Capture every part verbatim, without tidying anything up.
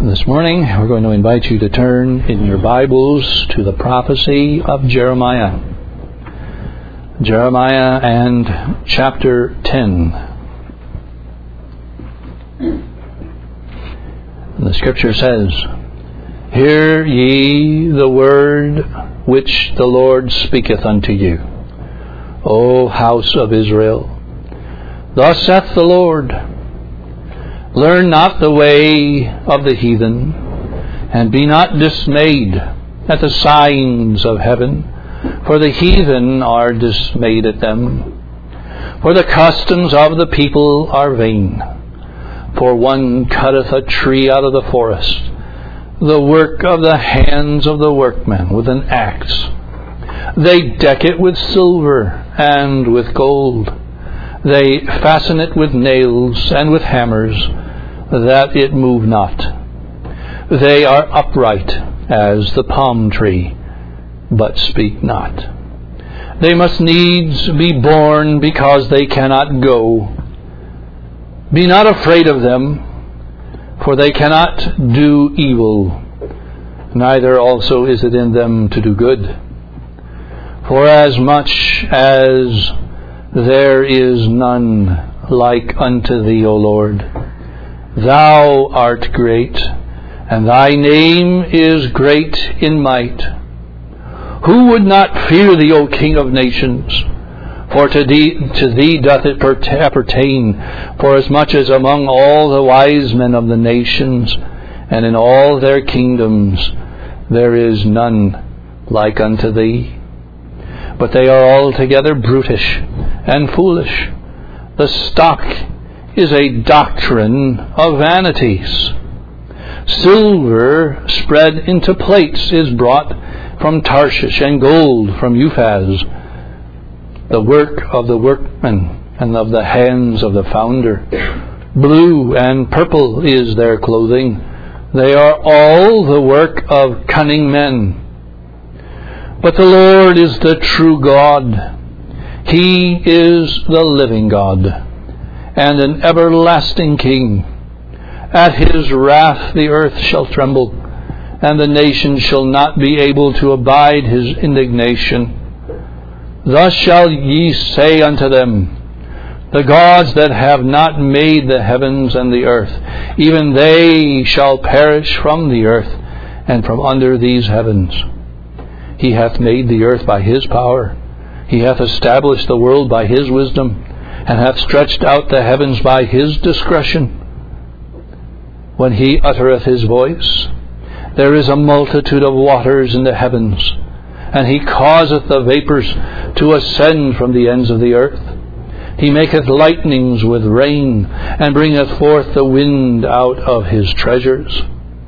This morning we're going to invite you to turn in your Bibles to the prophecy of Jeremiah. Jeremiah and chapter ten. And the Scripture says, "Hear ye the word which the Lord speaketh unto you, O house of Israel. Thus saith the Lord, Learn not the way of the heathen, and be not dismayed at the signs of heaven, for the heathen are dismayed at them. For the customs of the people are vain. For one cutteth a tree out of the forest, the work of the hands of the workmen with an axe. They deck it with silver and with gold. They fasten it with nails and with hammers, that it move not. They are upright as the palm tree, but speak not. They must needs be borne because they cannot go. Be not afraid of them, for they cannot do evil, neither also is it in them to do good. For as much as there is none like unto thee, O Lord, thou art great, and thy name is great in might. Who would not fear thee, O King of nations? For to thee, to thee doth it appertain, for as much as among all the wise men of the nations, and in all their kingdoms, there is none like unto thee. But they are altogether brutish and foolish. The stock is a doctrine of vanities. Silver spread into plates is brought from Tarshish, and gold from Uphaz, the work of the workman and of the hands of the founder. Blue and purple is their clothing. They are all the work of cunning men. But the Lord is the true God. He is the living God, and an everlasting King. At his wrath the earth shall tremble, and the nations shall not be able to abide his indignation. Thus shall ye say unto them, The gods that have not made the heavens and the earth, even they shall perish from the earth and from under these heavens. He hath made the earth by his power. He hath established the world by his wisdom, and hath stretched out the heavens by his discretion. When he uttereth his voice, there is a multitude of waters in the heavens, and he causeth the vapours to ascend from the ends of the earth. He maketh lightnings with rain, and bringeth forth the wind out of his treasures.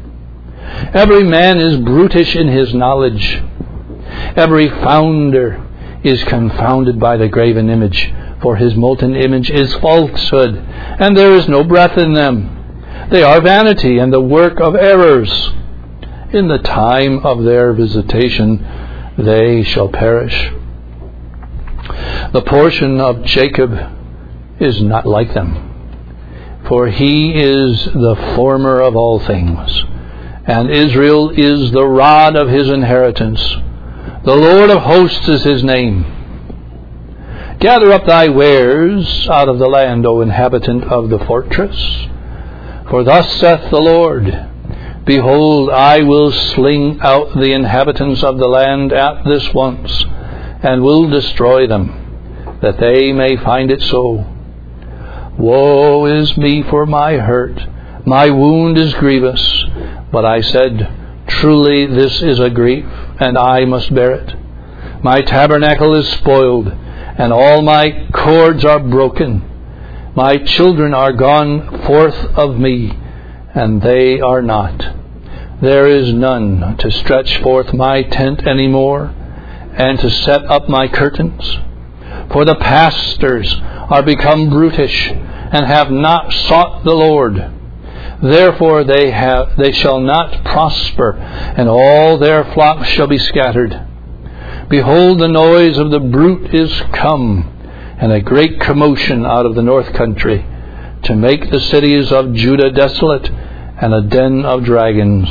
Every man is brutish in his knowledge. Every founder is confounded by the graven image, for his molten image is falsehood, and there is no breath in them. They are vanity and the work of errors. In the time of their visitation they shall perish. The portion of Jacob is not like them, for he is the former of all things, and Israel is the rod of his inheritance. The Lord of hosts is his name. Gather up thy wares out of the land, O inhabitant of the fortress. For thus saith the Lord, Behold, I will sling out the inhabitants of the land at this once, and will destroy them, that they may find it so. Woe is me for my hurt, my wound is grievous. But I said, Truly this is a grief, and I must bear it. My tabernacle is spoiled, and all my cords are broken. My children are gone forth of me, and they are not. There is none to stretch forth my tent any more, and to set up my curtains. For the pastors are become brutish, and have not sought the Lord. Therefore they have they shall not prosper, and all their flocks shall be scattered. Behold, the noise of the brute is come, and a great commotion out of the north country, to make the cities of Judah desolate, and a den of dragons.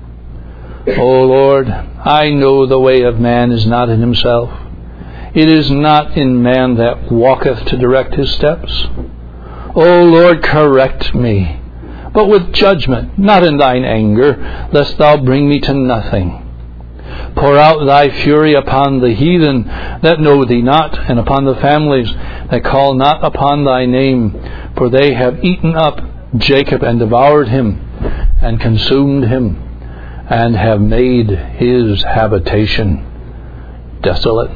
O Lord, I know the way of man is not in himself. It is not in man that walketh to direct his steps. O Lord, correct me, but with judgment, not in thine anger, lest thou bring me to nothing. Pour out thy fury upon the heathen that know thee not, and upon the families that call not upon thy name. For they have eaten up Jacob and devoured him, and consumed him, and have made his habitation desolate.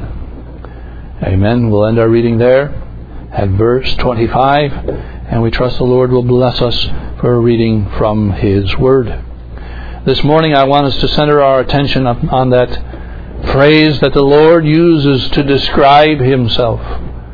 Amen. We'll end our reading there at verse twenty-five, and we trust the Lord will bless us for a reading from His Word. This morning I want us to center our attention on that phrase that the Lord uses to describe Himself.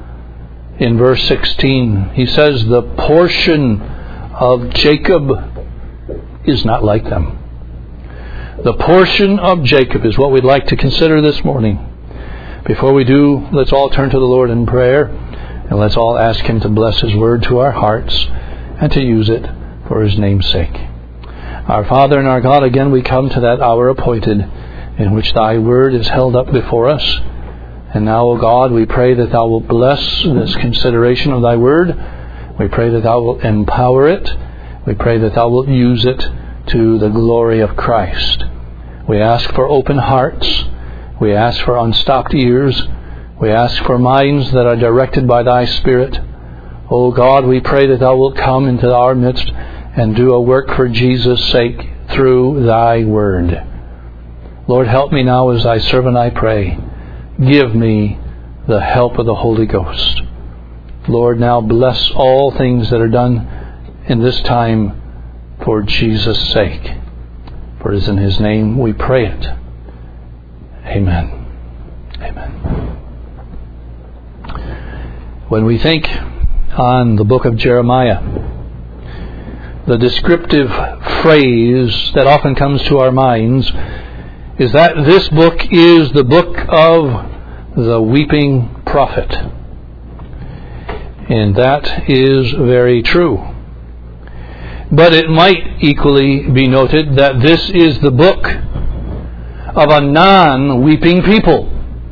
In verse sixteen, He says, the portion of Jacob is not like them. The portion of Jacob is what we'd like to consider this morning. Before we do, let's all turn to the Lord in prayer, and let's all ask Him to bless His Word to our hearts and to use it for His name's sake. Our Father and our God, again we come to that hour appointed in which Thy Word is held up before us. And now, O God, we pray that Thou wilt bless this consideration of Thy Word. We pray that Thou wilt empower it. We pray that Thou wilt use it to the glory of Christ. We ask for open hearts. We ask for unstopped ears. We ask for minds that are directed by Thy Spirit. O God, we pray that Thou wilt come into our midst and do a work for Jesus' sake through Thy Word. Lord, help me now as Thy servant, I pray. Give me the help of the Holy Ghost. Lord, now bless all things that are done in this time for Jesus' sake. For it is in His name we pray it. Amen. Amen. When we think on the book of Jeremiah, the descriptive phrase that often comes to our minds is that this book is the book of the weeping prophet. And that is very true. But it might equally be noted that this is the book of a non-weeping people.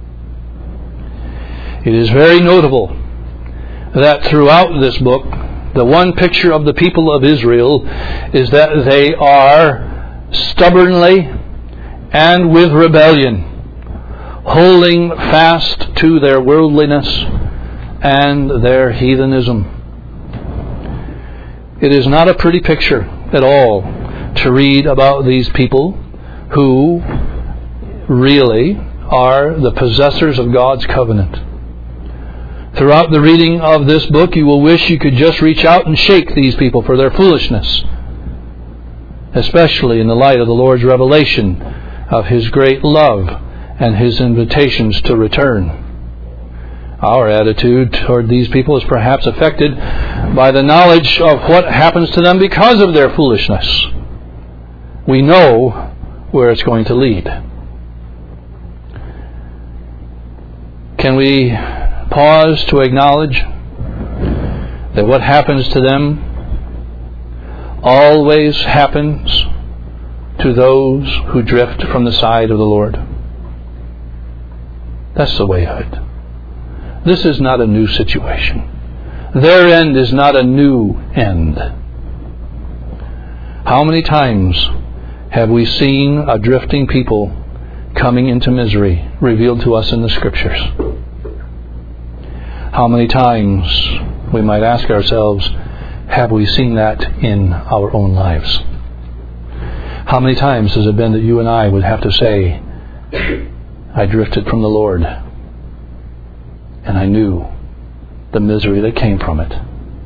It is very notable that throughout this book, the one picture of the people of Israel is that they are stubbornly and with rebellion, holding fast to their worldliness and their heathenism. It is not a pretty picture at all to read about these people who really are the possessors of God's covenant. Throughout the reading of this book, you will wish you could just reach out and shake these people for their foolishness, especially in the light of the Lord's revelation of His great love and His invitations to return. Our attitude toward these people is perhaps affected by the knowledge of what happens to them because of their foolishness. We know where it's going to lead. Can we pause to acknowledge that what happens to them always happens to those who drift from the side of the Lord? That's the way of it. This is not a new situation. Their end is not a new end. How many times have we seen a drifting people coming into misery revealed to us in the Scriptures? How many times, we might ask ourselves, have we seen that in our own lives? How many times has it been that you and I would have to say, I drifted from the Lord, and I knew the misery that came from it?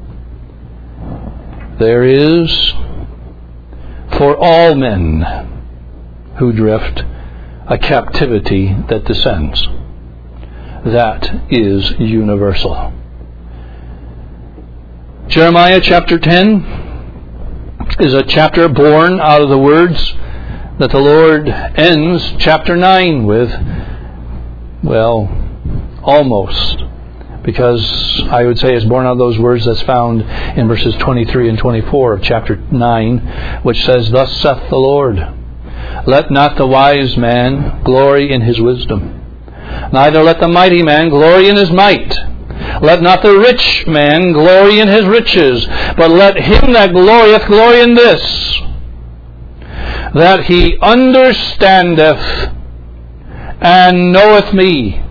There is, for all men who drift, a captivity that descends. That is universal. Jeremiah chapter ten is a chapter born out of the words that the Lord ends chapter nine with. Well, almost. because I would say it's born out of those words that's found in verses twenty-three and twenty-four of chapter nine, which says, "Thus saith the Lord, let not the wise man glory in his wisdom, neither let the mighty man glory in his might. Let not the rich man glory in his riches, but let him that glorieth glory in this, that he understandeth and knoweth me."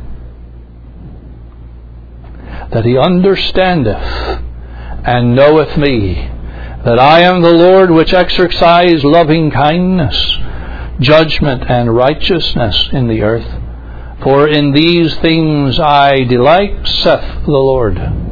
That he understandeth and knoweth me, that I am the Lord which exercise loving kindness, judgment, and righteousness in the earth. For in these things I delight, saith the Lord.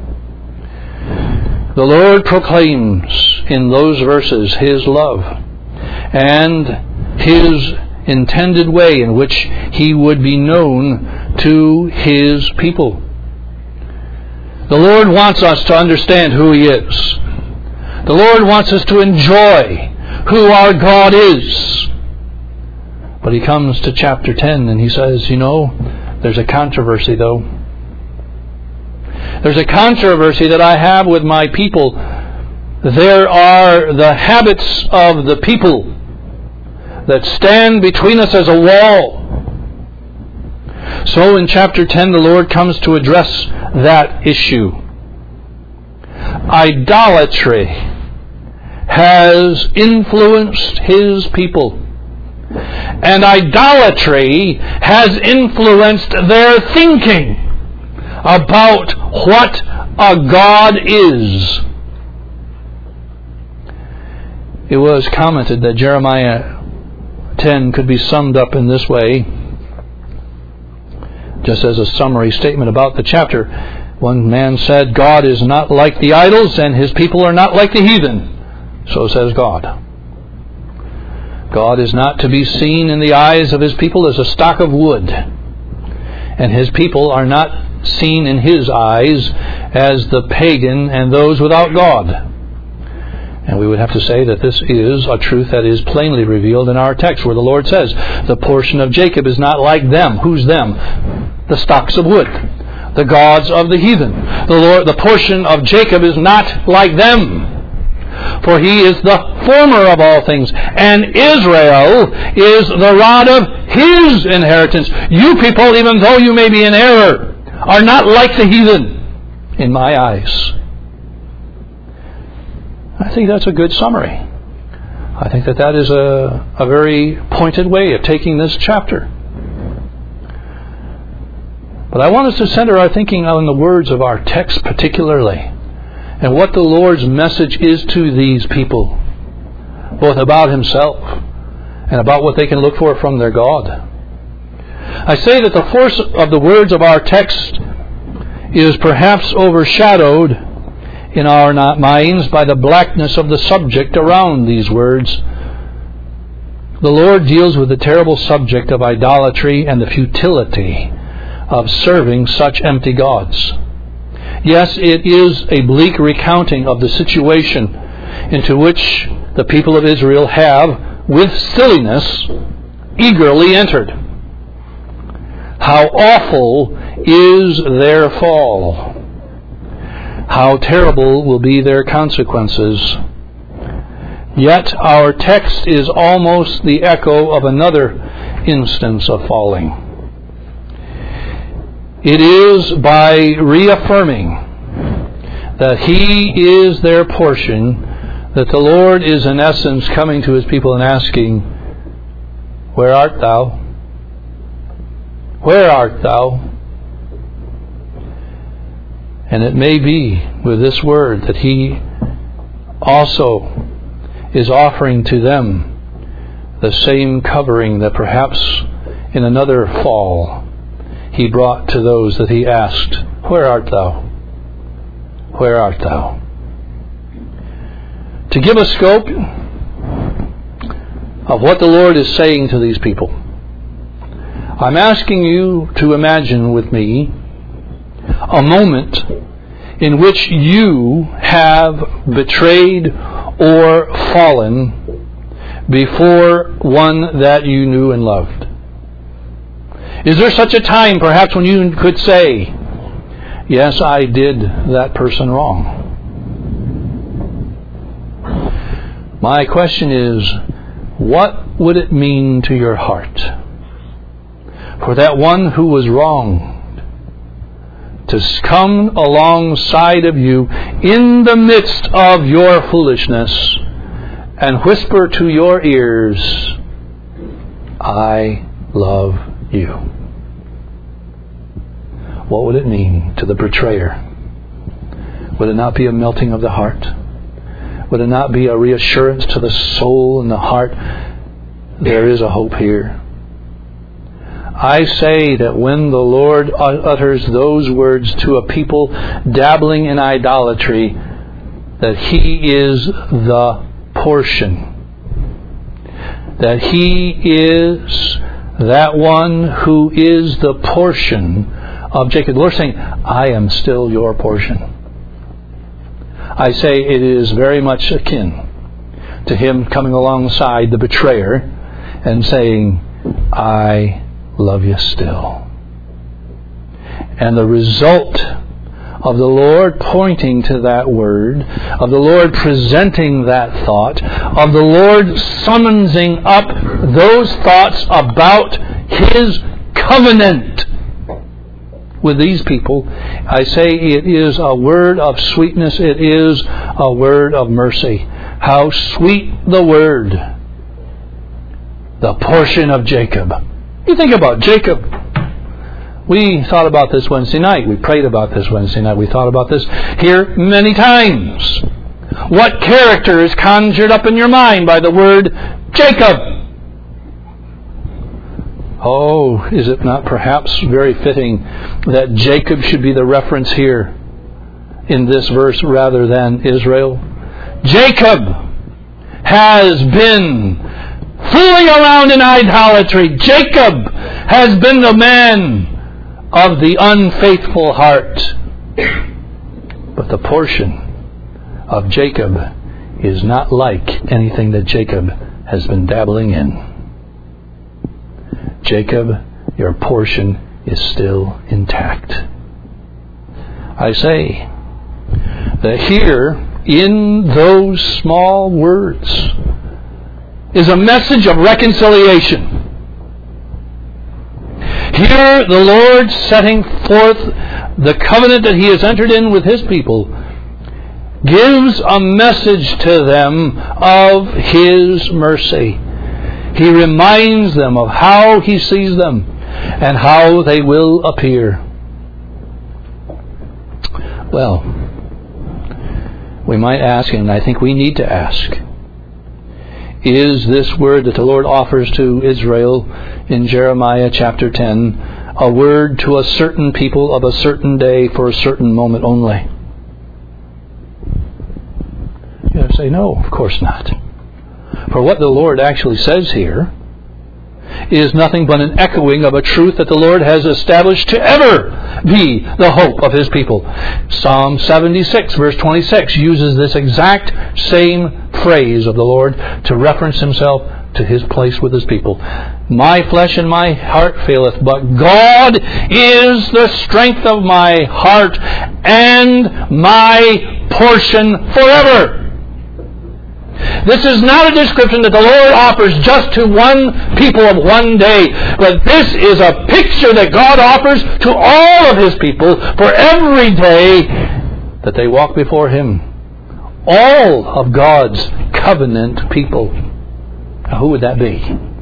The Lord proclaims in those verses His love and His intended way in which He would be known to His people. The Lord wants us to understand who He is. The Lord wants us to enjoy who our God is. But He comes to chapter ten and He says, you know, there's a controversy though. There's a controversy that I have with my people. There are the habits of the people that stand between us as a wall. So in chapter ten, the Lord comes to address that issue. Idolatry has influenced His people. And idolatry has influenced their thinking about what a God is. It was commented that Jeremiah ten could be summed up in this way. Just as a summary statement about the chapter, one man said, God is not like the idols, and His people are not like the heathen. So says God. God is not to be seen in the eyes of His people as a stock of wood, and His people are not seen in His eyes as the pagan and those without God. And we would have to say that this is a truth that is plainly revealed in our text, where the Lord says, the portion of Jacob is not like them. Who's them? The stocks of wood, the gods of the heathen. The Lord, the portion of Jacob is not like them, for he is the former of all things, and Israel is the rod of His inheritance. You people, even though you may be in error, are not like the heathen in my eyes. I think that's a good summary. I think that that is a, a very pointed way of taking this chapter. But I want us to center our thinking on the words of our text particularly, and what the Lord's message is to these people, both about Himself and about what they can look for from their God. I say that the force of the words of our text is perhaps overshadowed in our minds by the blackness of the subject around these words. The Lord deals with the terrible subject of idolatry and the futility of serving such empty gods. Yes, it is a bleak recounting of the situation into which the people of Israel have, with silliness, eagerly entered. How awful is their fall! How terrible will be their consequences. Yet our text is almost the echo of another instance of falling. It is by reaffirming that He is their portion that the Lord is in essence coming to His people and asking, where art thou? Where art thou? And it may be with this word that He also is offering to them the same covering that perhaps in another fall He brought to those that He asked, where art thou? Where art thou? To give a scope of what the Lord is saying to these people, I'm asking you to imagine with me a moment in which you have betrayed or fallen before one that you knew and loved. Is there such a time perhaps when you could say, yes, I did that person wrong. My question is, what would it mean to your heart for that one who was wronged to come alongside of you in the midst of your foolishness and whisper to your ears, I love you? What would it mean to the betrayer? Would it not be a melting of the heart? Would it not be a reassurance to the soul and the heart? There is a hope here. I say that when the Lord utters those words to a people dabbling in idolatry, that He is the portion. That He is that one who is the portion of Jacob. The Lord is saying, I am still your portion. I say it is very much akin to Him coming alongside the betrayer and saying, I love you still. And the result of the Lord pointing to that word, of the Lord presenting that thought, of the Lord summoning up those thoughts about His covenant with these people, I say it is a word of sweetness, it is a word of mercy. How sweet the word, the portion of Jacob. You think about Jacob. We thought about this Wednesday night. We prayed about this Wednesday night. We thought about this here many times. What character is conjured up in your mind by the word Jacob? Oh, is it not perhaps very fitting that Jacob should be the reference here in this verse rather than Israel? Jacob has been fooling around in idolatry. Jacob has been the man of the unfaithful heart. But the portion of Jacob is not like anything that Jacob has been dabbling in. Jacob, your portion is still intact. I say that here, in those small words, is a message of reconciliation. Here, the Lord setting forth the covenant that He has entered in with His people gives a message to them of His mercy. He reminds them of how He sees them and how they will appear. Well, we might ask, and I think we need to ask, is this word that the Lord offers to Israel in Jeremiah chapter ten a word to a certain people of a certain day for a certain moment only? You have to say, no, of course not. For what the Lord actually says here is nothing but an echoing of a truth that the Lord has established to ever be the hope of His people. Psalm seventy-six verse twenty-six uses this exact same phrase of the Lord to reference Himself to His place with His people. My flesh and my heart faileth, but God is the strength of my heart and my portion forever. This is not a description that the Lord offers just to one people of one day, but this is a picture that God offers to all of His people for every day that they walk before Him. All of God's covenant people. Now, who would that be?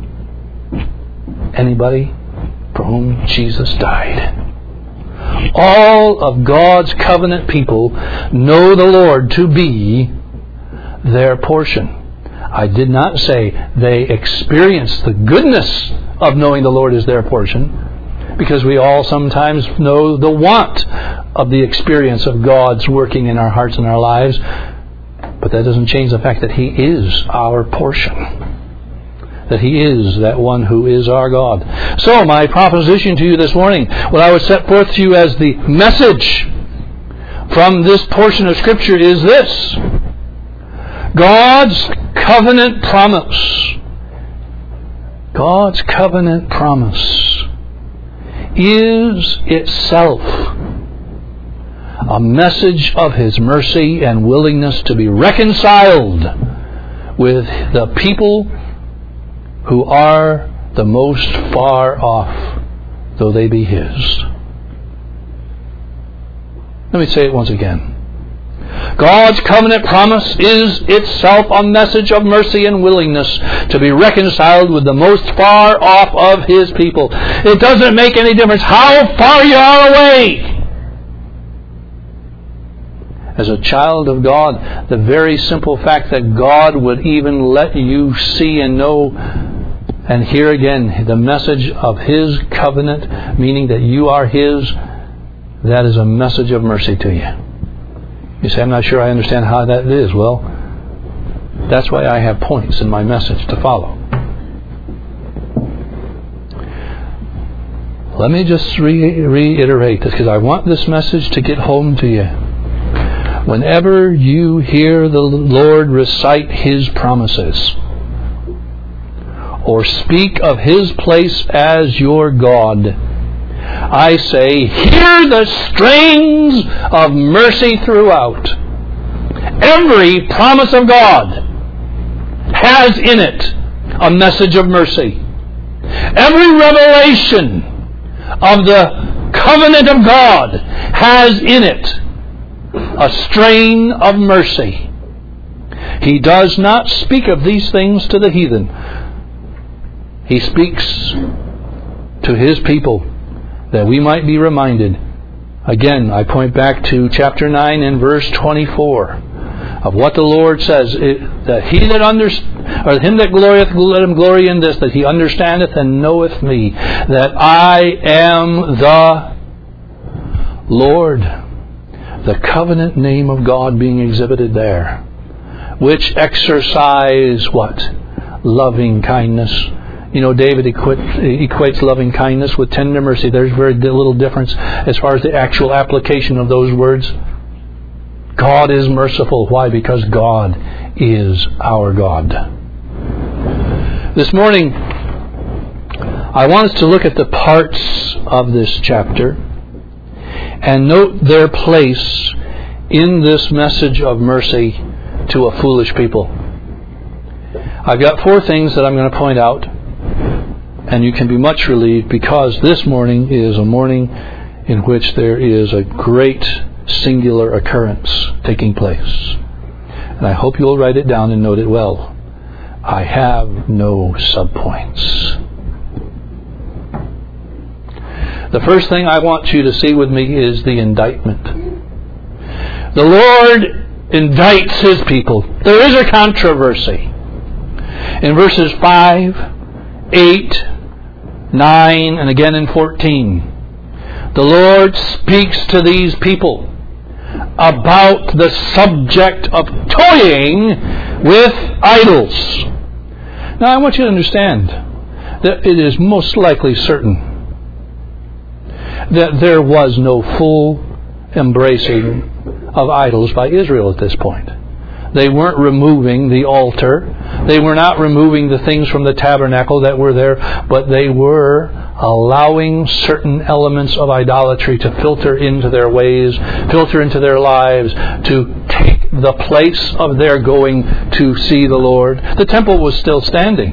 Anybody for whom Jesus died. All of God's covenant people know the Lord to be their portion. I did not say they experience the goodness of knowing the Lord is their portion, because we all sometimes know the want of the experience of God's working in our hearts and our lives, but that doesn't change the fact that He is our portion, that He is that one who is our God. So my proposition to you this morning, what I would set forth to you as the message from this portion of Scripture is this: God's covenant promise, God's covenant promise is itself a message of His mercy and willingness to be reconciled with the people who are the most far off, though they be His. Let me say it once again. God's covenant promise is itself a message of mercy and willingness to be reconciled with the most far off of His people. It doesn't make any difference how far you are away. As a child of God, the very simple fact that God would even let you see and know and hear again the message of His covenant, meaning that you are His, that is a message of mercy to you. You say, I'm not sure I understand how that is. Well, that's why I have points in my message to follow. Let me just re- reiterate this, because I want this message to get home to you. Whenever you hear the Lord recite His promises, or speak of His place as your God, I say, hear the strains of mercy throughout. Every promise of God has in it a message of mercy. Every revelation of the covenant of God has in it a strain of mercy. He does not speak of these things to the heathen. He speaks to His people, that we might be reminded. Again, I point back to chapter nine and verse twenty-four of what the Lord says, it, that he that under, or him that glorieth, let him glory in this, that he understandeth and knoweth me, that I am the Lord. The covenant name of God being exhibited there, which exercise what? Loving kindness. You know, David equates loving kindness with tender mercy. There's very little difference as far as the actual application of those words. God is merciful. Why? Because God is our God. This morning, I want us to look at the parts of this chapter and note their place in this message of mercy to a foolish people. I've got four things that I'm going to point out. And you can be much relieved, because this morning is a morning in which there is a great singular occurrence taking place. And I hope you'll write it down and note it well. I have no subpoints. The first thing I want you to see with me is the indictment. The Lord indicts His people. There is a controversy. In verses five, eight, nine, and again in fourteen, the Lord speaks to these people about the subject of toying with idols. Now I want you to understand that it is most likely certain that there was no full embracing of idols by Israel at this point. They weren't removing the altar. They were not removing the things from the tabernacle that were there, but they were allowing certain elements of idolatry to filter into their ways, filter into their lives, to take the place of their going to see the Lord. The temple was still standing.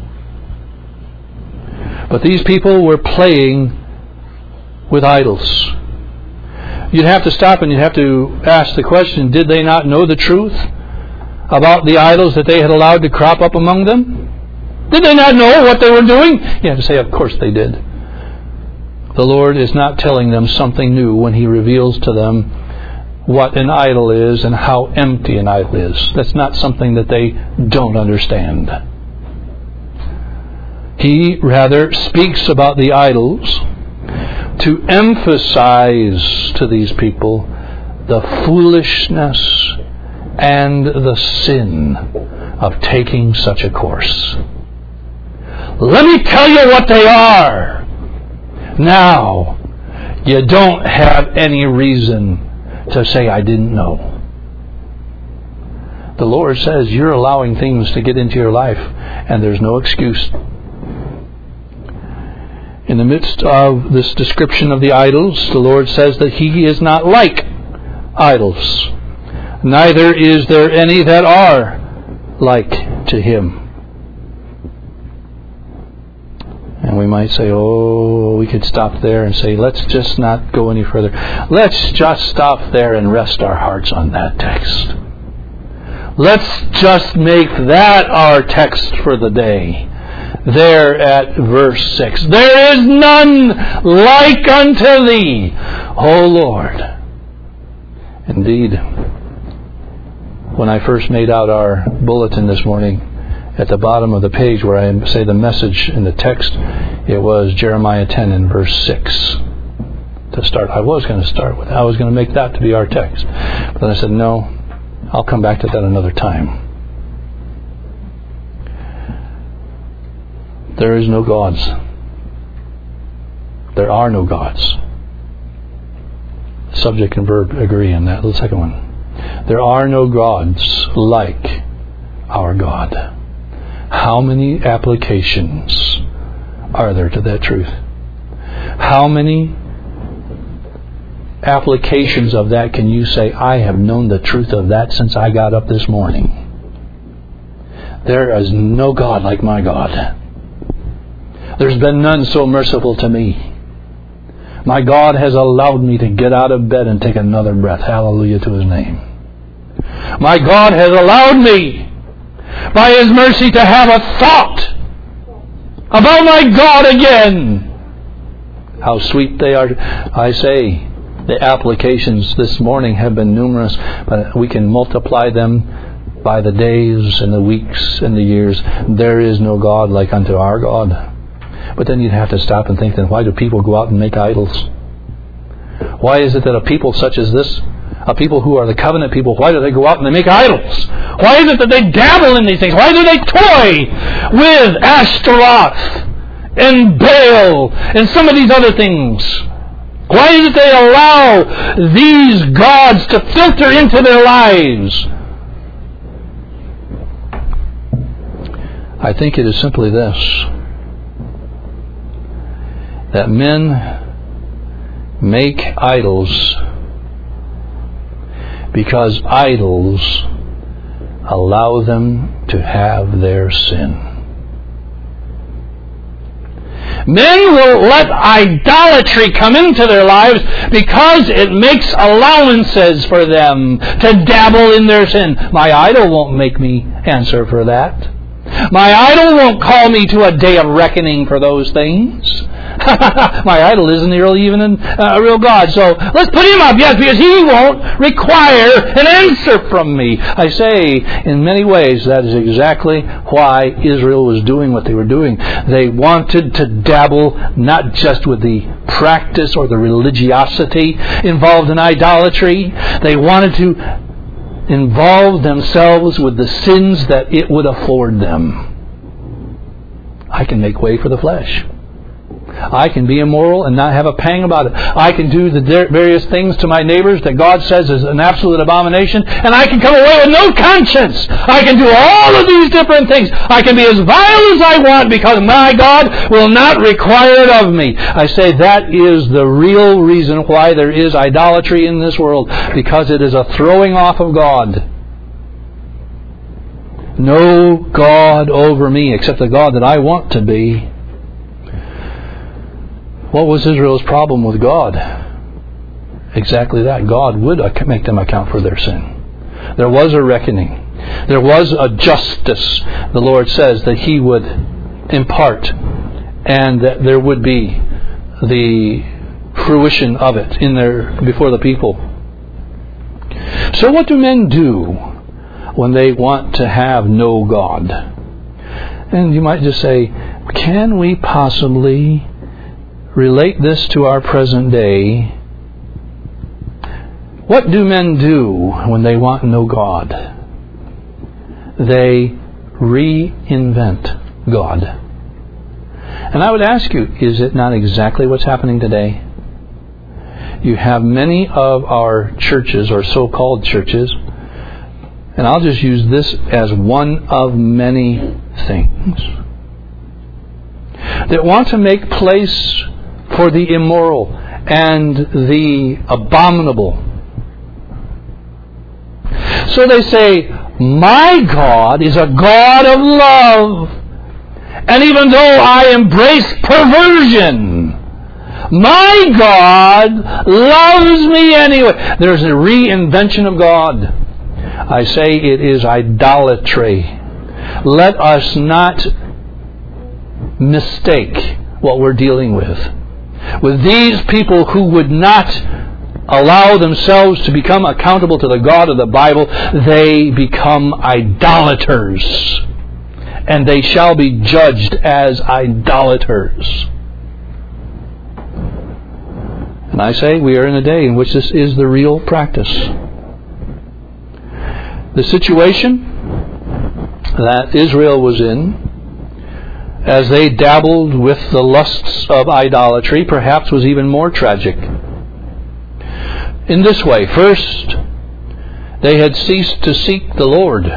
But these people were playing with idols. You'd have to stop and you'd have to ask the question, did they not know the truth about the idols that they had allowed to crop up among them? Did they not know what they were doing? You have to say, of course they did. The Lord is not telling them something new when He reveals to them what an idol is and how empty an idol is. That's not something that they don't understand. He rather speaks about the idols to emphasize to these people the foolishness and the sin of taking such a course. Let me tell you what they are. Now, you don't have any reason to say, I didn't know. The Lord says you're allowing things to get into your life, and there's no excuse. In the midst of this description of the idols, the Lord says that He is not like idols. Neither is there any that are like to Him. And we might say, oh, we could stop there and say, let's just not go any further. Let's just stop there and rest our hearts on that text. Let's just make that our text for the day. There at verse six. There is none like unto Thee, O Lord. Indeed, when I first made out our bulletin this morning, at the bottom of the page where I say the message in the text, it was Jeremiah ten and verse six to start. I was going to start with. I was going to make that to be our text. But then I said, no, I'll come back to that another time. There is no gods. There are no gods. Subject and verb agree on that. The second one. There are no gods like our God. How many applications are there to that truth? How many applications of that can you say, I have known the truth of that since I got up this morning? There is no God like my God. There's been none so merciful to me. My God has allowed me to get out of bed and take another breath. Hallelujah to His name. My God has allowed me, by His mercy, to have a thought about my God again. How sweet they are. I say, the applications this morning have been numerous, but we can multiply them by the days and the weeks and the years. There is no God like unto our God. But then you'd have to stop and think, then why do people go out and make idols? Why is it that a people such as this, a people who are the covenant people, why do they go out and they make idols? Why is it that they dabble in these things? Why do they toy with Ashtaroth and Baal and some of these other things? Why is it they allow these gods to filter into their lives? I think it is simply this, that men make idols because idols allow them to have their sin. Men will let idolatry come into their lives because it makes allowances for them to dabble in their sin. My idol won't make me answer for that. My idol won't call me to a day of reckoning for those things. My idol isn't really even a real God. So let's put him up, yes, because he won't require an answer from me. I say, in many ways, that is exactly why Israel was doing what they were doing. They wanted to dabble not just with the practice or the religiosity involved in idolatry. They wanted to involve themselves with the sins that it would afford them. I can make way for the flesh. I can be immoral and not have a pang about it. I can do the various things to my neighbors that God says is an absolute abomination, and I can come away with no conscience. I can do all of these different things. I can be as vile as I want because my God will not require it of me. I say that is the real reason why there is idolatry in this world, because it is a throwing off of God. No God over me except the God that I want to be. What was Israel's problem with God? Exactly that. God would make them account for their sin. There was a reckoning. There was a justice, the Lord says, that He would impart, and that there would be the fruition of it in their before the people. So what do men do when they want to have no God? And you might just say, can we possibly relate this to our present day? What do men do when they want no God? They reinvent God. And I would ask you, is it not exactly what's happening today? You have many of our churches, or so-called churches, and I'll just use this as one of many things, that want to make place for the immoral and the abominable So they say, my God is a God of love. And even though I embrace perversion, my God loves me anyway. There's a reinvention of God. I say it is idolatry. Let us not mistake what we're dealing with. With these people who would not allow themselves to become accountable to the God of the Bible, they become idolaters. And they shall be judged as idolaters. And I say we are in a day in which this is the real practice. The situation that Israel was in, as they dabbled with the lusts of idolatry, perhaps was even more tragic. In this way, first, they had ceased to seek the Lord,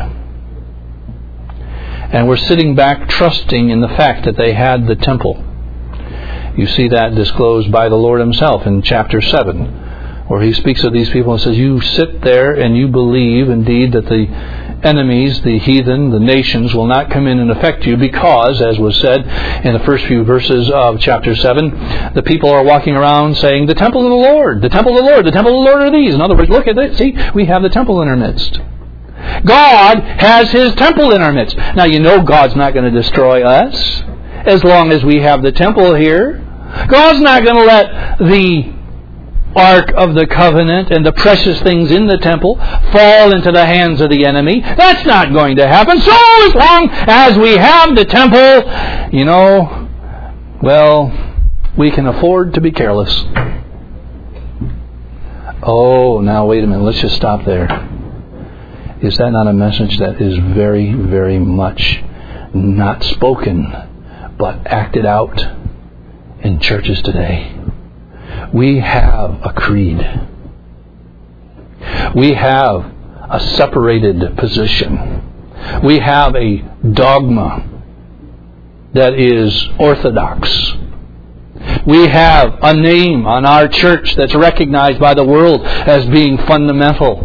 and were sitting back trusting in the fact that they had the temple. You see that disclosed by the Lord Himself in chapter seven, where He speaks of these people and says, you sit there and you believe indeed that the enemies, the heathen, the nations will not come in and affect you because, as was said in the first few verses of chapter seven, the people are walking around saying, the temple of the Lord, the temple of the Lord, the temple of the Lord are these. In other words, look at it, see, we have the temple in our midst. God has His temple in our midst. Now you know God's not going to destroy us as long as we have the temple here. God's not going to let the Ark of the Covenant and the precious things in the temple fall into the hands of the enemy. That's not going to happen. So as long as we have the temple, you know, well, we can afford to be careless. Oh, now wait a minute. Let's just stop there. Is that not a message that is very, very much not spoken, but acted out in churches today? We have a creed. We have a separated position. We have a dogma that is orthodox. We have a name on our church that's recognized by the world as being fundamental.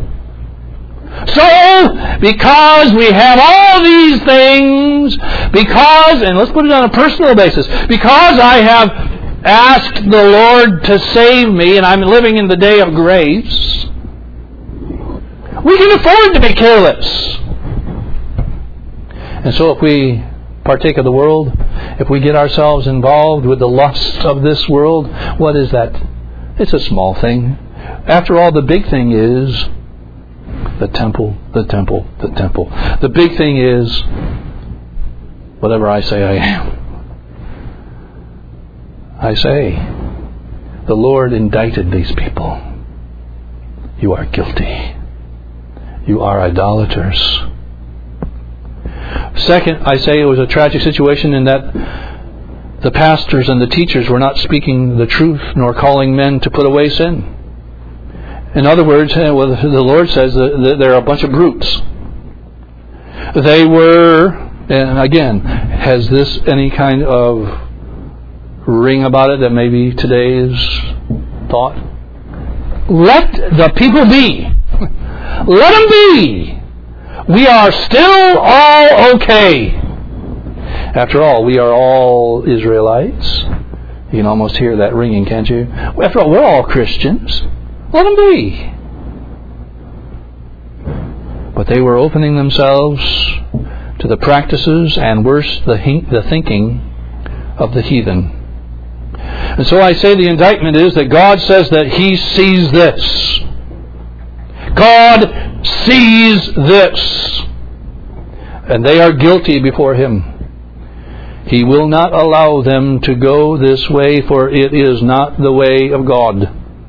So, because we have all these things, because, and let's put it on a personal basis, because I have asked the Lord to save me and I'm living in the day of grace, we can afford to be careless. And so if we partake of the world, if we get ourselves involved with the lusts of this world, what is that? It's a small thing. After all, the big thing is the temple, the temple, the temple. The big thing is whatever I say I am. I say, the Lord indicted these people. You are guilty. You are idolaters. Second, I say it was a tragic situation in that the pastors and the teachers were not speaking the truth nor calling men to put away sin. In other words, the Lord says that there are a bunch of brutes. They were, and again, has this any kind of ring about it that maybe today's thought? Let the people be. Let them be. We are still all okay. After all, we are all Israelites. You can almost hear that ringing, can't you? After all, we're all Christians. Let them be. But they were opening themselves to the practices and worse, the, the thinking of the heathen. And so I say the indictment is that God says that He sees this. God sees this. And they are guilty before Him. He will not allow them to go this way, for it is not the way of God.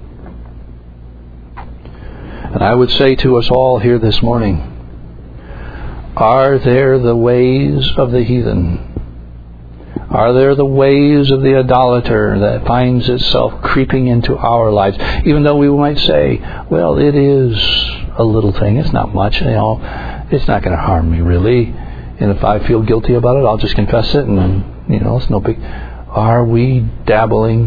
And I would say to us all here this morning, are there the ways of the heathen? Are there the ways of the idolater that finds itself creeping into our lives? Even though we might say, well, it is a little thing. It's not much. You know, it's not going to harm me really. And if I feel guilty about it, I'll just confess it and, you know, it's no big... Are we dabbling?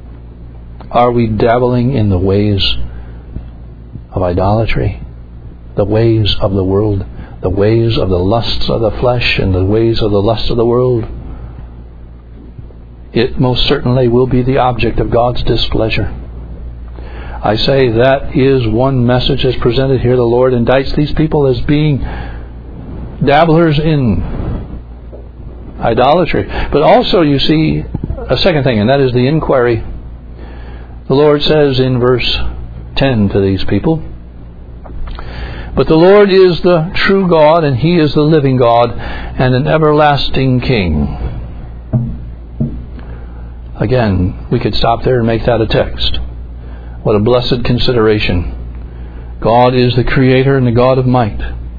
Are we dabbling in the ways of idolatry? the ways of the world, the ways of the lusts of the flesh and the ways of the lusts of the world, it most certainly will be the object of God's displeasure. I say that is one message that's presented here. The Lord indicts these people as being dabblers in idolatry. But also you see a second thing, and that is the inquiry. The Lord says in verse ten to these people, "But the Lord is the true God, and He is the living God, and an everlasting King." Again, we could stop there and make that a text. What a blessed consideration. God is the Creator and the God of might.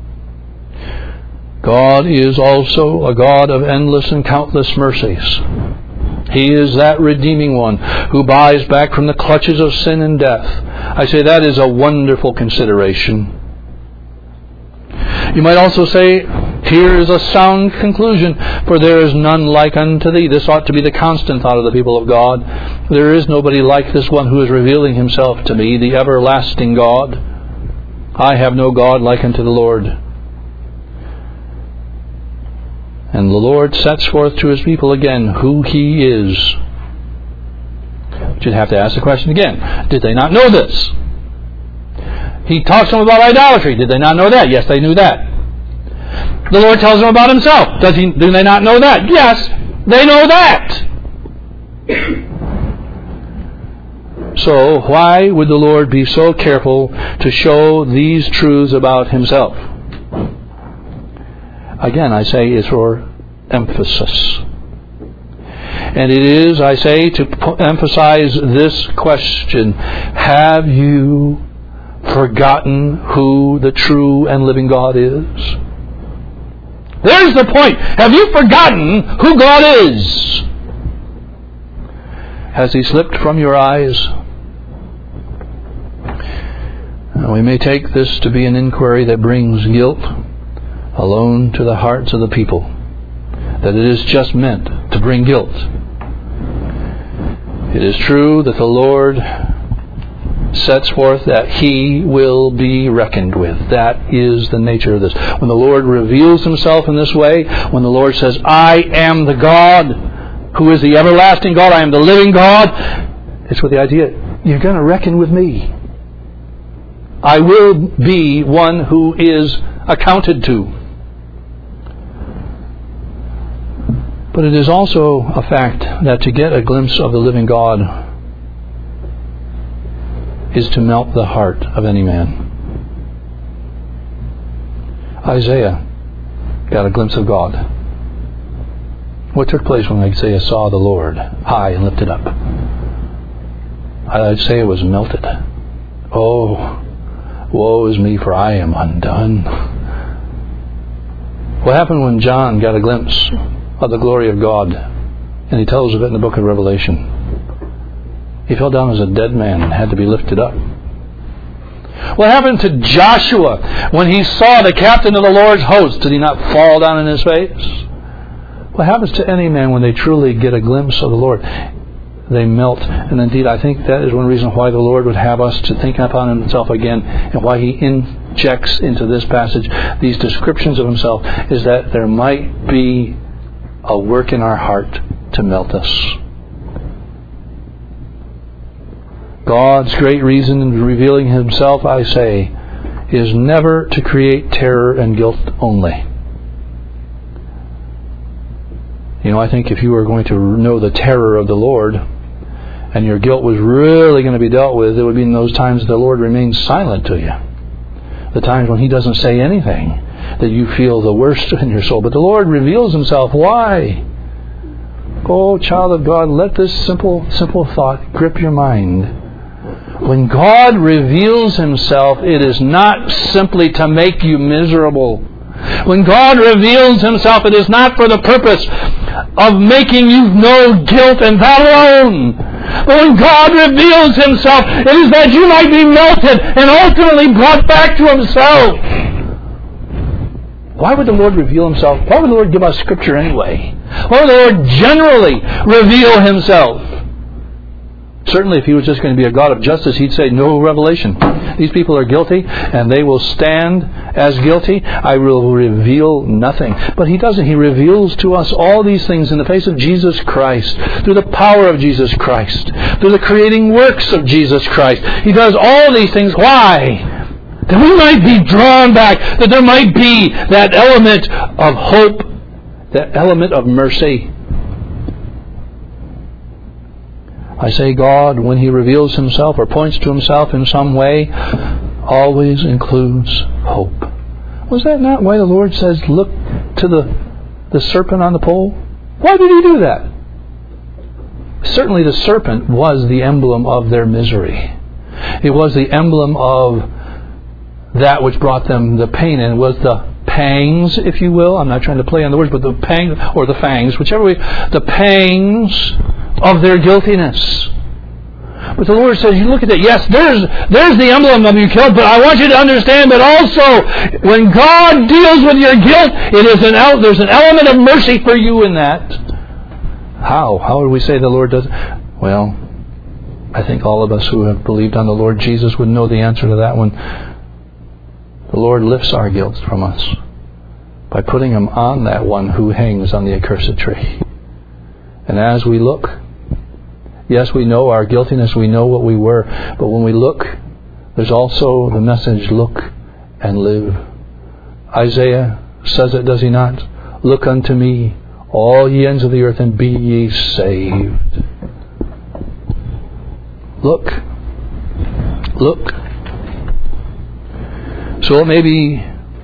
God is also a God of endless and countless mercies. He is that redeeming one who buys back from the clutches of sin and death. I say that is a wonderful consideration. You might also say, here is a sound conclusion, for there is none like unto thee. This ought to be the constant thought of the people of God. There is nobody like this one who is revealing himself to me, the everlasting God. I have no God like unto the Lord. And the Lord sets forth to His people again who He is. You'd have to ask the question again. Did they not know this? He talks to them about idolatry. Did they not know that? Yes, they knew that. The Lord tells them about Himself. Does he, do they not know that? Yes, they know that. So why would the Lord be so careful to show these truths about Himself? Again, I say, it's for emphasis. And it is, I say, to p- emphasize this question: have you forgotten who the true and living God is? There's the point. Have you forgotten who God is? Has He slipped from your eyes? Now, we may take this to be an inquiry that brings guilt alone to the hearts of the people, that it is just meant to bring guilt. It is true that the Lord sets forth that He will be reckoned with. That is the nature of this. When the Lord reveals Himself in this way, when the Lord says, I am the God who is the everlasting God, I am the living God, it's with the idea, you're going to reckon with me. I will be one who is accounted to. But it is also a fact that to get a glimpse of the living God is to melt the heart of any man. Isaiah got a glimpse of God. What took place when Isaiah saw the Lord high and lifted up? Isaiah was melted. Oh, woe is me, for I am undone. What happened when John got a glimpse of the glory of God? And he tells of it in the book of Revelation. He fell down as a dead man and had to be lifted up. What happened to Joshua when he saw the captain of the Lord's host? Did he not fall down in his face? What happens to any man when they truly get a glimpse of the Lord? They melt. And indeed, I think that is one reason why the Lord would have us to think upon Himself again, and why He injects into this passage these descriptions of Himself, is that there might be a work in our heart to melt us. God's great reason in revealing Himself, I say, is never to create terror and guilt only. You know, I think if you were going to know the terror of the Lord, and your guilt was really going to be dealt with, it would be in those times that the Lord remains silent to you. The times when He doesn't say anything, that you feel the worst in your soul. But the Lord reveals Himself. Why? Oh, child of God, let this simple, simple thought grip your mind. When God reveals Himself, it is not simply to make you miserable. When God reveals Himself, it is not for the purpose of making you know guilt and that alone. But when God reveals Himself, it is that you might be melted and ultimately brought back to Himself. Why would the Lord reveal Himself? Why would the Lord give us Scripture anyway? Why would the Lord generally reveal Himself? Certainly if He was just going to be a God of justice, He'd say, no revelation. These people are guilty, and they will stand as guilty. I will reveal nothing. But He doesn't. He reveals to us all these things in the face of Jesus Christ, through the power of Jesus Christ, through the creating works of Jesus Christ. He does all these things. Why? That we might be drawn back, that there might be that element of hope, that element of mercy. I say God, when He reveals Himself or points to Himself in some way, always includes hope. Was that not why the Lord says, look to the, the serpent on the pole? Why did He do that? Certainly the serpent was the emblem of their misery. It was the emblem of that which brought them the pain, and it was the pangs, if you will. I'm not trying to play on the words, but the pangs, or the fangs, whichever way, the pangs of their guiltiness. But the Lord says, you look at it, yes, there's there's the emblem of you killed, but I want you to understand that also, when God deals with your guilt, it is an there's an element of mercy for you in that. How? How would we say the Lord does it? Well, I think all of us who have believed on the Lord Jesus would know the answer to that one. The Lord lifts our guilt from us by putting Him on that one who hangs on the accursed tree. And as we look, yes, we know our guiltiness, we know what we were, but when we look, there's also the message, look and live. Isaiah says it, does he not? Look unto me, all ye ends of the earth, and be ye saved. Look. Look. So it may be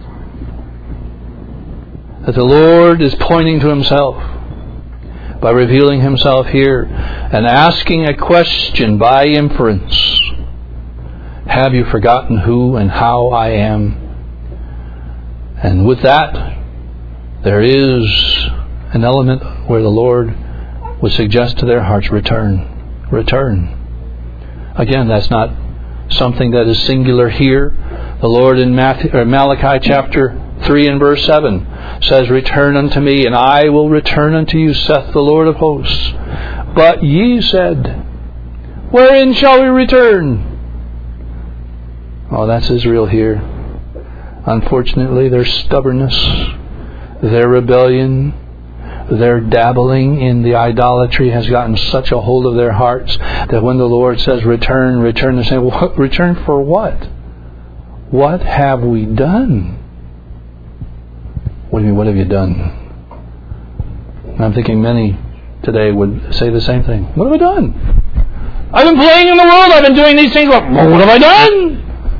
that the Lord is pointing to Himself by revealing Himself here and asking a question by inference. Have you forgotten who and how I am? And with that, there is an element where the Lord would suggest to their hearts, return. Return. Again, that's not something that is singular here. The Lord in Matthew, or Malachi chapter three and verse seven says, return unto me, and I will return unto you, saith the Lord of hosts. But ye said, wherein shall we return? Oh, that's Israel here. Unfortunately, their stubbornness, their rebellion, their dabbling in the idolatry has gotten such a hold of their hearts that when the Lord says return, return, they say, well, return for what? What have we done? What do you mean, what have you done? And I'm thinking many today would say the same thing. What have I done? I've been playing in the world. I've been doing these things. Well, what have I done?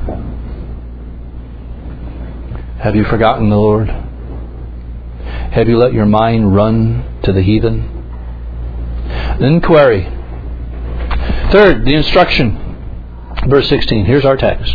Have you forgotten the Lord? Have you let your mind run to the heathen? Then query. Third, the instruction. Verse sixteen. Here's our text.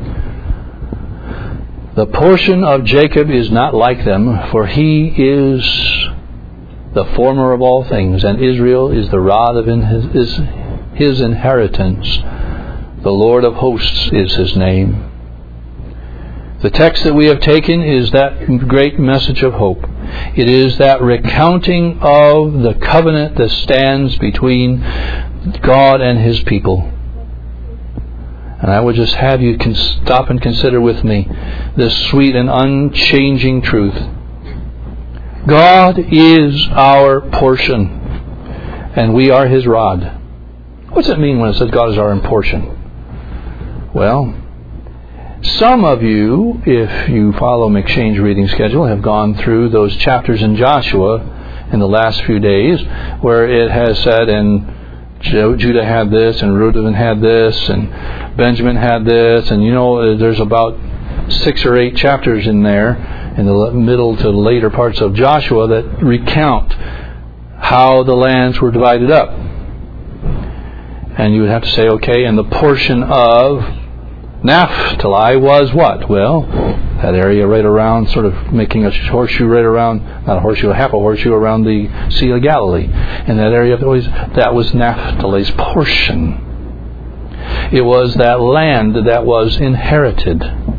The portion of Jacob is not like them, for he is the former of all things, and Israel is the rod of his, his inheritance. The Lord of hosts is His name. The text that we have taken is that great message of hope. It is that recounting of the covenant that stands between God and His people. And I would just have you can stop and consider with me this sweet and unchanging truth. God is our portion, and we are His rod. What's it mean when it says God is our portion? Well, some of you, if you follow McShane's reading schedule, have gone through those chapters in Joshua in the last few days where it has said, and Judah had this, and Reuben had this, and Benjamin had this, and you know, there's about six or eight chapters in there in the middle to the later parts of Joshua that recount how the lands were divided up. And you would have to say, okay, and the portion of Naphtali was what? Well, that area right around, sort of making a horseshoe right around, not a horseshoe, a half a horseshoe around the Sea of Galilee. And that area, that was Naphtali's portion. It was that land that was inherited.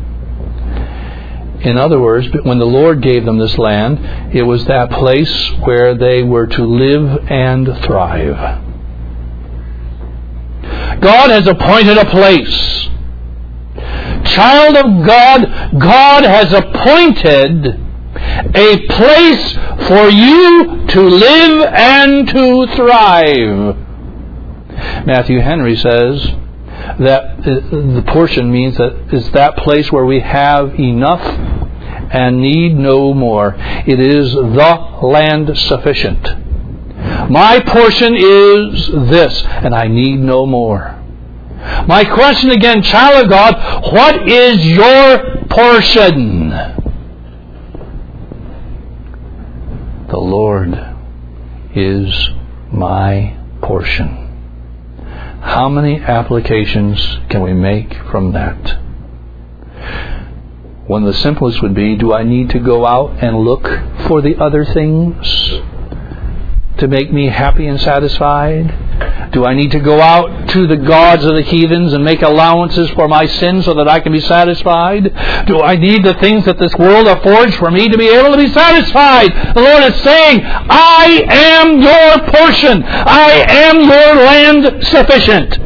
In other words, when the Lord gave them this land, it was that place where they were to live and thrive. God has appointed a place. Child of God, God has appointed a place for you to live and to thrive. Matthew Henry says that the portion means that it's that place where we have enough and need no more. It is the land sufficient. My portion is this, and I need no more. My question again, child of God, what is your portion? The Lord is my portion. How many applications can we make from that? One of the simplest would be, do I need to go out and look for the other things to make me happy and satisfied? Do I need to go out to the gods of the heathens and make allowances for my sins so that I can be satisfied? Do I need the things that this world affords for me to be able to be satisfied? The Lord is saying, I am your portion. I am your land sufficient.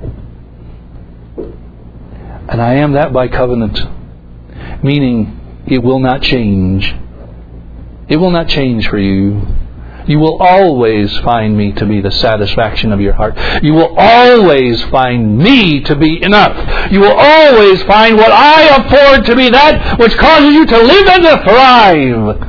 And I am that by covenant, meaning it will not change. It will not change for you. You will always find me to be the satisfaction of your heart. You will always find me to be enough. You will always find what I afford to be that which causes you to live and to thrive.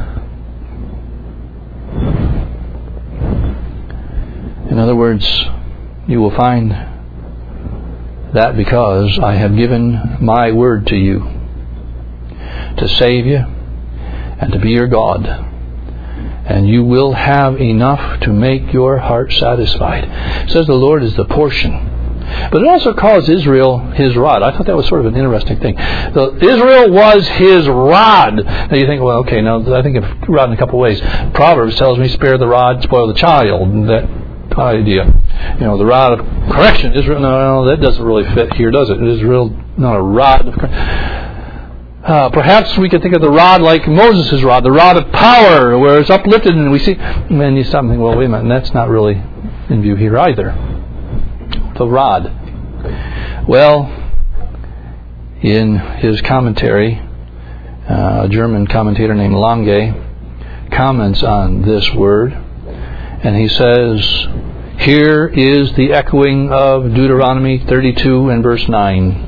In other words, you will find that because I have given my word to you to save you and to be your God. And you will have enough to make your heart satisfied. It says the Lord is the portion. But it also calls Israel his rod. I thought that was sort of an interesting thing. So Israel was his rod. Now you think, well, okay, now I think of rod in a couple of ways. Proverbs tells me, spare the rod, spoil the child. That idea. You know, the rod of correction. Israel, no, no, that doesn't really fit here, does it? Israel, not a rod of correction. Uh, perhaps we could think of the rod like Moses' rod, the rod of power, where it's uplifted and we see, and you stop and think, well, wait a minute, that's not really in view here either. The rod. Well, in his commentary, uh, a German commentator named Lange comments on this word, and he says, here is the echoing of Deuteronomy thirty-two and verse nine.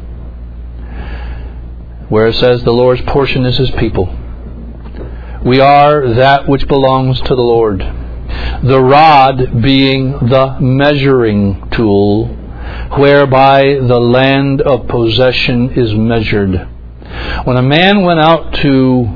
Where it says the Lord's portion is his people. We are that which belongs to the Lord. The rod being the measuring tool whereby the land of possession is measured. When a man went out to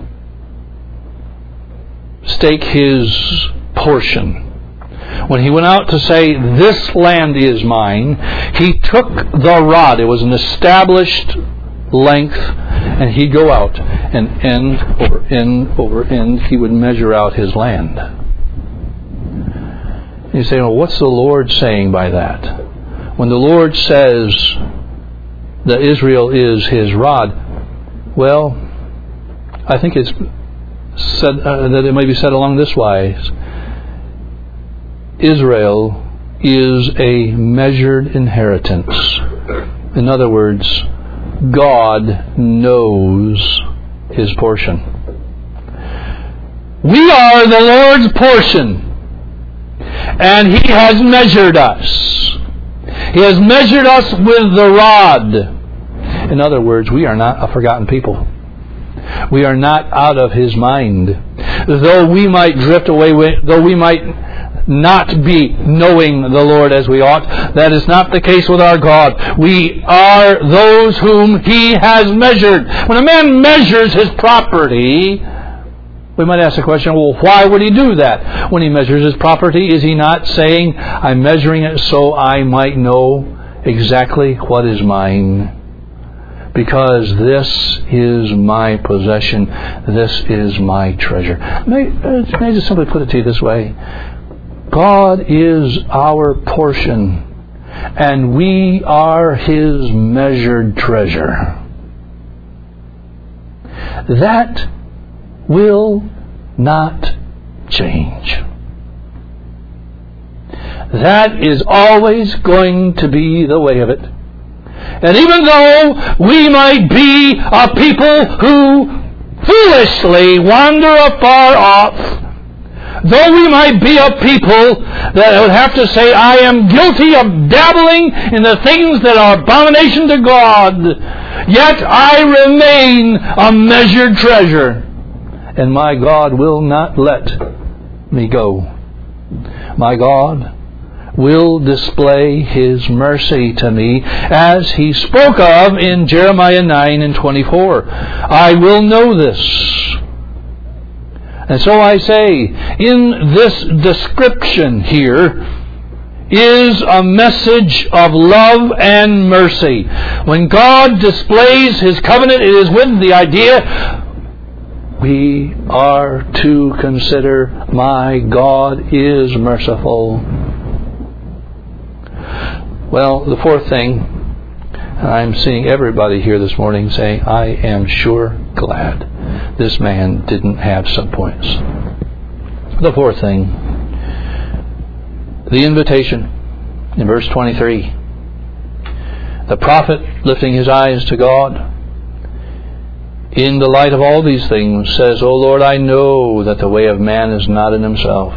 stake his portion, when he went out to say, this land is mine, he took the rod. It was an established length, and he'd go out and end over end over end. He would measure out his land. You say, well, what's the Lord saying by that? When the Lord says that Israel is his rod, well, I think it's said uh, that it may be said along this wise: Israel is a measured inheritance. In other words, God knows his portion. We are the Lord's portion, and he has measured us. He has measured us with the rod. In other words, we are not a forgotten people. We are not out of his mind. Though we might drift away, though we might not be knowing the Lord as we ought, that is not the case with our God. We are those whom he has measured. When a man measures his property, we might ask the question, well, why would he do that? When he measures his property, is he not saying, I'm measuring it so I might know exactly what is mine? Because this is my possession. This is my treasure. May, may I just simply put it to you this way? God is our portion, and we are his measured treasure. That will not change. That is always going to be the way of it. And even though we might be a people who foolishly wander afar off, though we might be a people that would have to say, I am guilty of dabbling in the things that are abomination to God, yet I remain a measured treasure, and my God will not let me go. My God will display His mercy to me, as He spoke of in Jeremiah nine and twenty-four. I will know this. And so I say, in this description here is a message of love and mercy. When God displays His covenant, it is with the idea we are to consider, my God is merciful. Well, the fourth thing, I'm seeing everybody here this morning saying, I am sure glad this man didn't have some points. The fourth thing, the invitation in verse twenty-three. The prophet, lifting his eyes to God, in the light of all these things, says, O Lord, I know that the way of man is not in himself.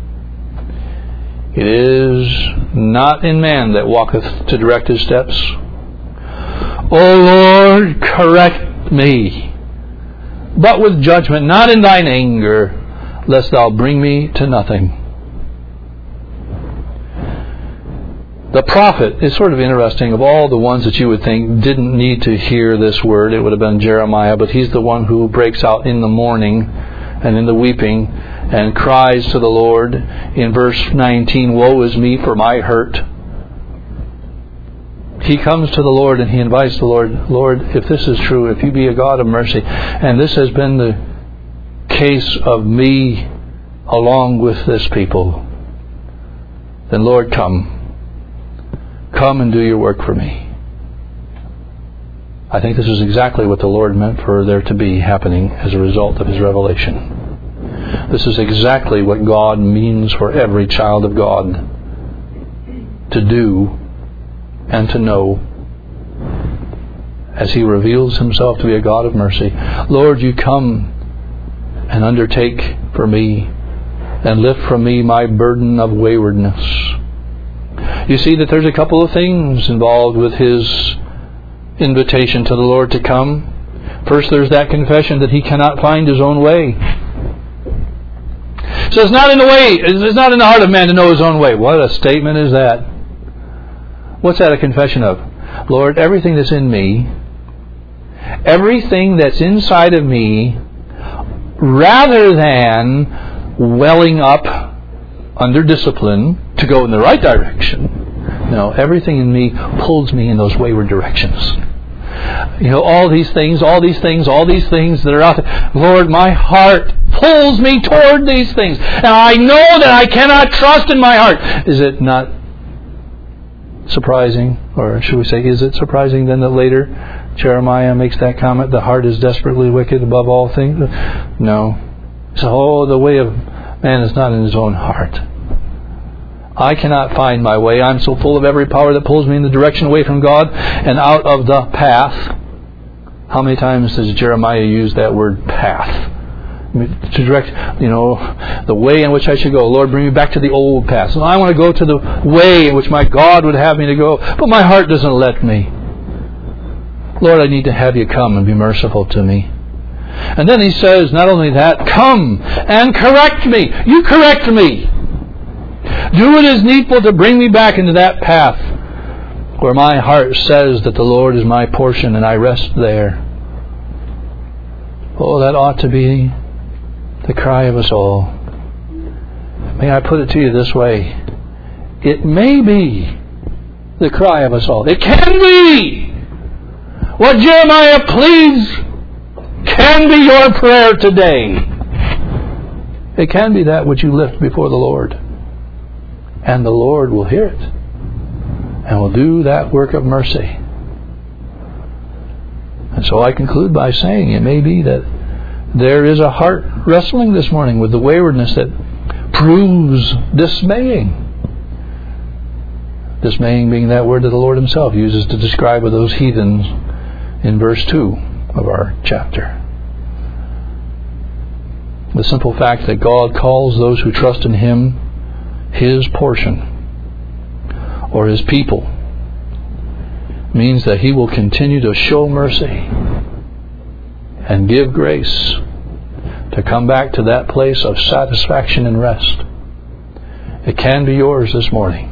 It is not in man that walketh to direct his steps. O Lord, correct me, but with judgment, not in thine anger, lest thou bring me to nothing. The prophet is sort of interesting. Of all the ones that you would think didn't need to hear this word, it would have been Jeremiah, but he's the one who breaks out in the mourning and in the weeping and cries to the Lord in verse nineteen, Woe is me, for my hurt. He comes to the Lord and he invites the Lord, Lord, if this is true, if you be a God of mercy, and this has been the case of me along with this people, then Lord, come. Come and do your work for me. I think this is exactly what the Lord meant for there to be happening as a result of His revelation. This is exactly what God means for every child of God to do and to know as He reveals Himself to be a God of mercy. Lord, you come and undertake for me and lift from me my burden of waywardness. You see that there's a couple of things involved with his invitation to the Lord to come. First, there's that confession that he cannot find his own way. So it's not in the way, it's not in the heart of man to know his own way. What a statement is that? What's that a confession of? Lord, everything that's in me, everything that's inside of me, rather than welling up under discipline to go in the right direction, no, everything in me pulls me in those wayward directions. You know, all these things, all these things, all these things that are out there. Lord, my heart pulls me toward these things. And I know that I cannot trust in my heart. Is it not surprising, or should we say, is it surprising then that later Jeremiah makes that comment, the heart is desperately wicked above all things? No. So, oh, the way of man is not in his own heart. I cannot find my way. I'm so full of every power that pulls me in the direction away from God and out of the path. How many times does Jeremiah use that word path? To direct, you know, the way in which I should go. Lord, bring me back to the old path. So I want to go to the way in which my God would have me to go, but my heart doesn't let me. Lord, I need to have you come and be merciful to me. And then he says, not only that, come and correct me. You correct me. Do what is needful to bring me back into that path where my heart says that the Lord is my portion and I rest there. Oh, that ought to be the cry of us all. May I put it to you this way. It may be the cry of us all. It can be. What Jeremiah pleads can be your prayer today. It can be that which you lift before the Lord. And the Lord will hear it. And will do that work of mercy. And so I conclude by saying it may be that there is a heart wrestling this morning with the waywardness that proves dismaying. Dismaying being that word that the Lord Himself uses to describe those heathens in verse two of our chapter. The simple fact that God calls those who trust in Him His portion or His people means that He will continue to show mercy and give grace to come back to that place of satisfaction and rest. It can be yours this morning.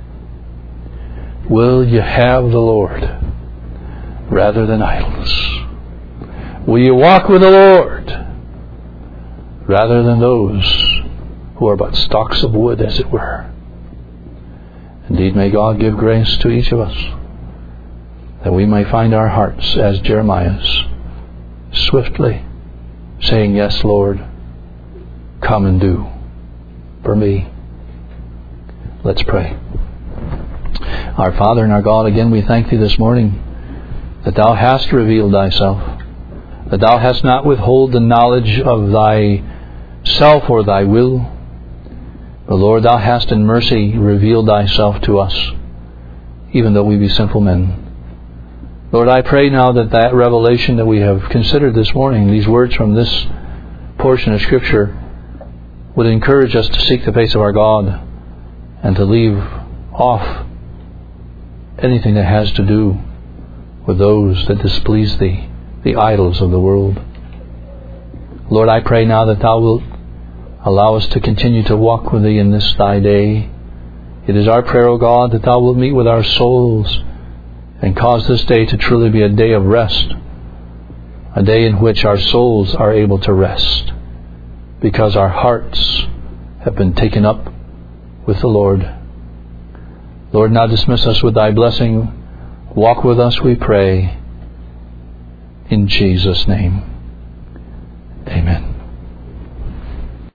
Will you have the Lord rather than idols? Will you walk with the Lord rather than those who are but stalks of wood, as it were? Indeed, may God give grace to each of us that we may find our hearts as Jeremiah's, swiftly saying, "Yes, Lord, come and do for me." Let's pray. Our Father and our God, again we thank Thee this morning that Thou hast revealed Thyself, that Thou hast not withhold the knowledge of Thyself or Thy will, but Lord, Thou hast in mercy revealed Thyself to us, even though we be sinful men. Lord, I pray now that that revelation that we have considered this morning, these words from this portion of Scripture, would encourage us to seek the face of our God and to leave off anything that has to do with those that displease Thee, the idols of the world. Lord, I pray now that Thou wilt allow us to continue to walk with Thee in this Thy day. It is our prayer, O God, that Thou wilt meet with our souls and cause this day to truly be a day of rest, a day in which our souls are able to rest, because our hearts have been taken up with the Lord. Lord, now dismiss us with Thy blessing. Walk with us, we pray, in Jesus' name. Amen.